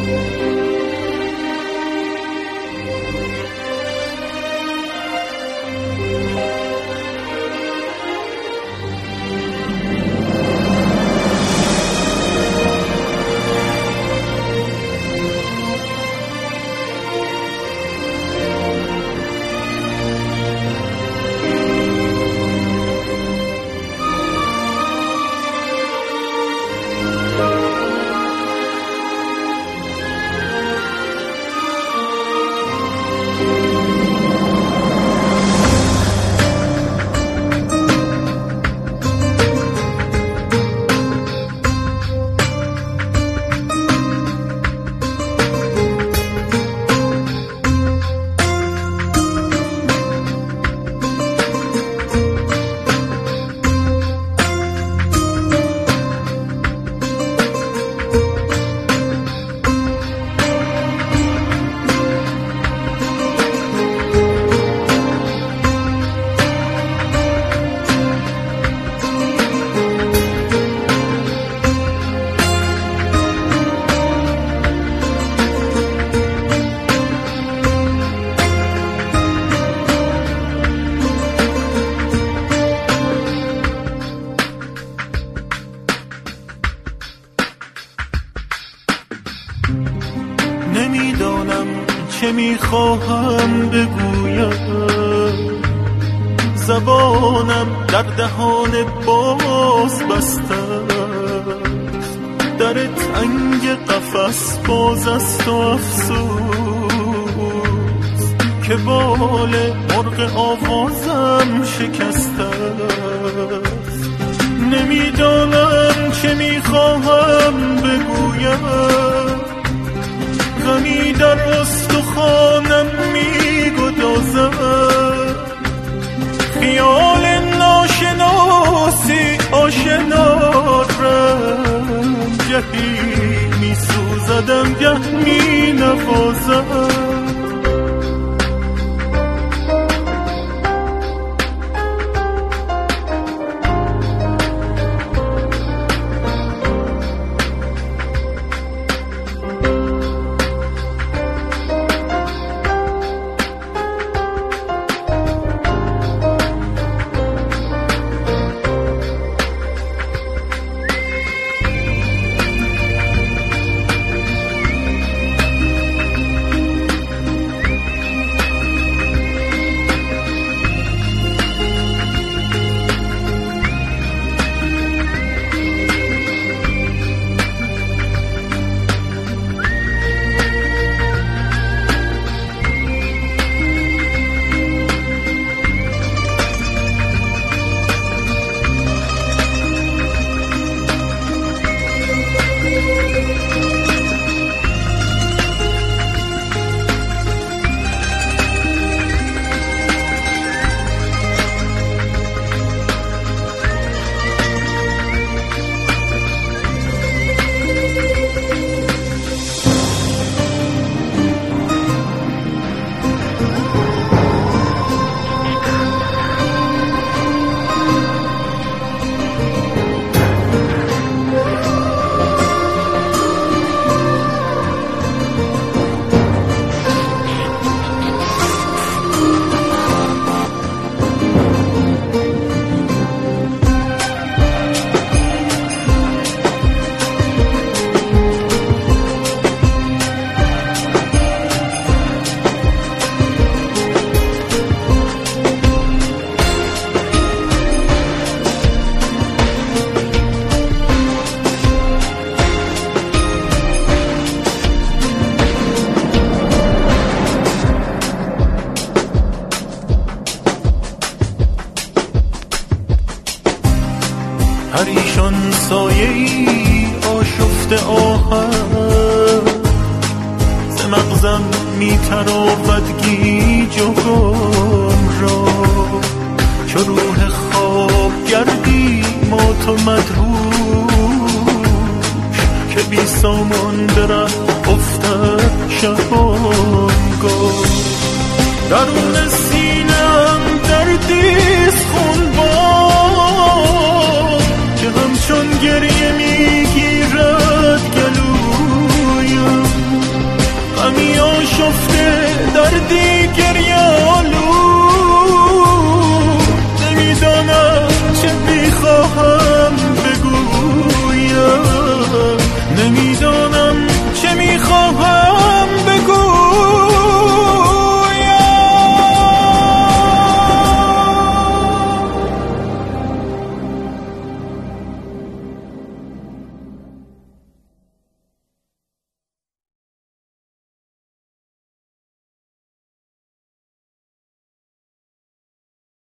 نمیدانم چه میخواهم بگویم، زبانم در دهان باز بسته است، در تنگ قفس باز است و افسوس که بال مرغ آوازم شکسته است. نمیدانم چه میخواهم بگویم، غمی در استخوانم میگدازد، خیال ناشناسی آشنا رنجهی میسوزدم گه مینوازد. پریشان سایه‌ای آشفته آهن، ز مغزم میتراود گیج و گم را، چو روح خواب گردی مات و مدهوش که بی سامان به ره افتد شب